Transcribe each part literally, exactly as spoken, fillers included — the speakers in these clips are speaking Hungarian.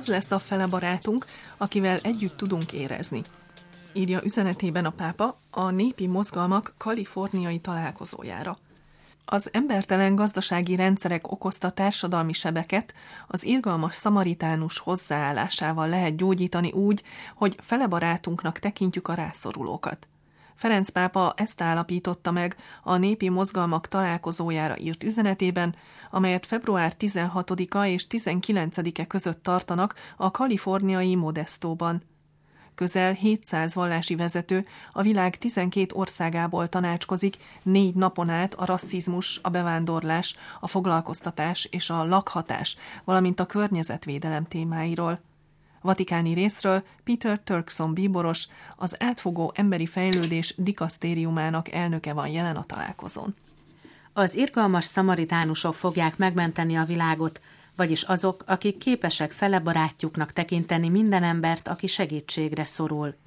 az lesz a fele barátunk, akivel együtt tudunk érezni. Írja üzenetében a pápa a népi mozgalmak kaliforniai találkozójára. Az embertelen gazdasági rendszerek okozta társadalmi sebeket az irgalmas szamaritánus hozzáállásával lehet gyógyítani úgy, hogy fele barátunknak tekintjük a rászorulókat. Ferenc pápa ezt állapította meg a népi mozgalmak találkozójára írt üzenetében, amelyet február tizenhatodika és tizenkilencedike között tartanak a kaliforniai Modestóban. Közel hétszáz vallási vezető a világ tizenkét országából tanácskozik négy napon át a rasszizmus, a bevándorlás, a foglalkoztatás és a lakhatás, valamint a környezetvédelem témáiról. Vatikáni részről Peter Turkson bíboros, az átfogó emberi fejlődés dikasztériumának elnöke van jelen a találkozón. Az irgalmas szamaritánusok fogják megmenteni a világot, vagyis azok, akik képesek fele barátjuknak tekinteni minden embert, aki segítségre szorul.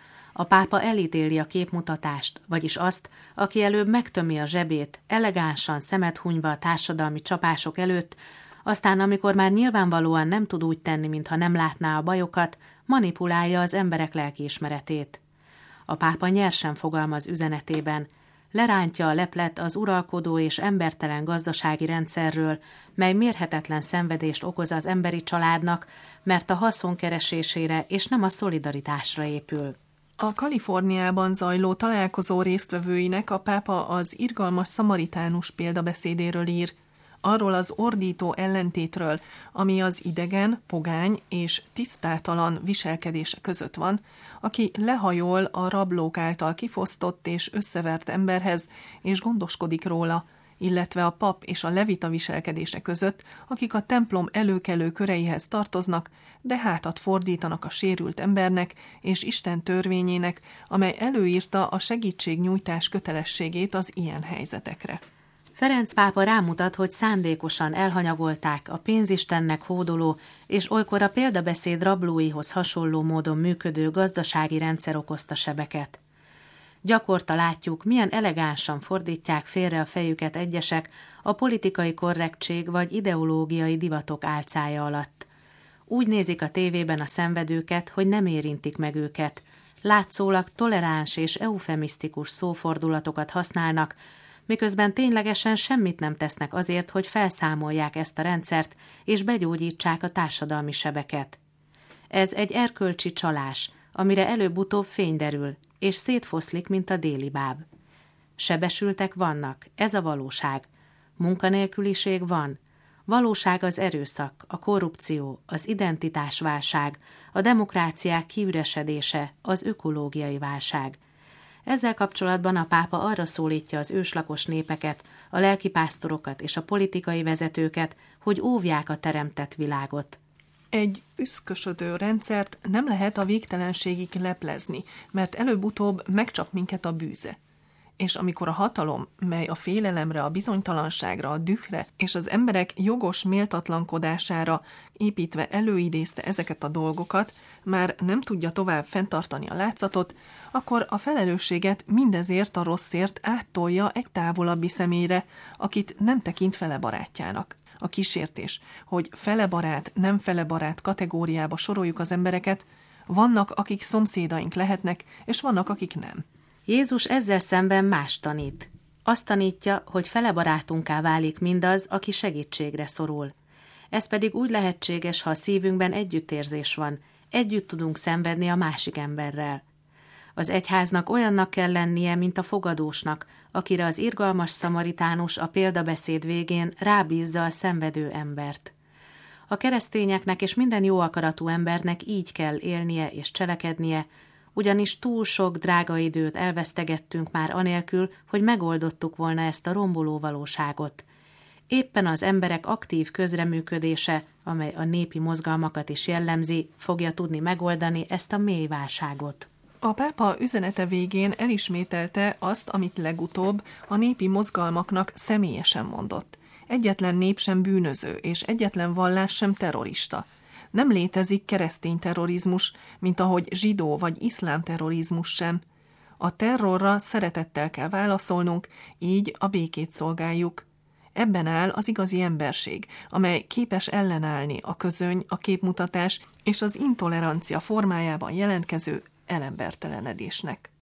A pápa elítéli a képmutatást, vagyis azt, aki előbb megtömi a zsebét, elegánsan szemet hunyva a társadalmi csapások előtt, aztán, amikor már nyilvánvalóan nem tud úgy tenni, mintha nem látná a bajokat, manipulálja az emberek lelkiismeretét. A pápa nyersen fogalmaz üzenetében, lerántja a leplet az uralkodó és embertelen gazdasági rendszerről, mely mérhetetlen szenvedést okoz az emberi családnak, mert a haszon keresésére és nem a szolidaritásra épül. A Kaliforniában zajló találkozó résztvevőinek a pápa az irgalmas szamaritánus példabeszédéről ír, arról az ordító ellentétről, ami az idegen, pogány és tisztátalan viselkedése között van, aki lehajol a rablók által kifosztott és összevert emberhez, és gondoskodik róla, illetve a pap és a levita viselkedése között, akik a templom előkelő köreihez tartoznak, de hátat fordítanak a sérült embernek és Isten törvényének, amely előírta a segítségnyújtás kötelességét az ilyen helyzetekre. Ferenc pápa rámutat, hogy szándékosan elhanyagolták a pénzistennek hódoló és olykor a példabeszéd rablóihoz hasonló módon működő gazdasági rendszer okozta sebeket. Gyakorta látjuk, milyen elegánsan fordítják félre a fejüket egyesek a politikai korrektség vagy ideológiai divatok álcája alatt. Úgy nézik a tévében a szenvedőket, hogy nem érintik meg őket. Látszólag toleráns és eufemisztikus szófordulatokat használnak, miközben ténylegesen semmit nem tesznek azért, hogy felszámolják ezt a rendszert, és begyógyítsák a társadalmi sebeket. Ez egy erkölcsi csalás, amire előbb-utóbb fény derül, és szétfoszlik, mint a déli báb. Sebesültek vannak, ez a valóság. Munkanélküliség van. Valóság az erőszak, a korrupció, az identitásválság, a demokráciák kiüresedése, az ökológiai válság. Ezzel kapcsolatban a pápa arra szólítja az őslakos népeket, a lelkipásztorokat és a politikai vezetőket, hogy óvják a teremtett világot. Egy üszkösödő rendszert nem lehet a végtelenségig leplezni, mert előbb-utóbb megcsap minket a bűze. És amikor a hatalom, mely a félelemre, a bizonytalanságra, a dühre és az emberek jogos méltatlankodására építve előidézte ezeket a dolgokat, már nem tudja tovább fenntartani a látszatot, akkor a felelősséget mindezért a rosszért áttolja egy távolabbi személyre, akit nem tekint fele barátjának. A kísértés, hogy fele barát, nem fele barát kategóriába soroljuk az embereket, vannak, akik szomszédaink lehetnek, és vannak, akik nem. Jézus ezzel szemben más tanít. Azt tanítja, hogy fele barátunká válik mindaz, aki segítségre szorul. Ez pedig úgy lehetséges, ha a szívünkben együttérzés van, együtt tudunk szenvedni a másik emberrel. Az egyháznak olyannak kell lennie, mint a fogadósnak, akire az irgalmas szamaritánus a példabeszéd végén rábízza a szenvedő embert. A keresztényeknek és minden jó akaratú embernek így kell élnie és cselekednie, ugyanis túl sok drága időt elvesztegettünk már anélkül, hogy megoldottuk volna ezt a romboló valóságot. Éppen az emberek aktív közreműködése, amely a népi mozgalmakat is jellemzi, fogja tudni megoldani ezt a mély válságot. A pápa üzenete végén elismételte azt, amit legutóbb a népi mozgalmaknak személyesen mondott. Egyetlen nép sem bűnöző, és egyetlen vallás sem terrorista. Nem létezik keresztény terrorizmus, mint ahogy zsidó vagy iszlám terrorizmus sem. A terrorra szeretettel kell válaszolnunk, így a békét szolgáljuk. Ebben áll az igazi emberség, amely képes ellenállni a közöny, a képmutatás és az intolerancia formájában jelentkező elembertelenedésnek.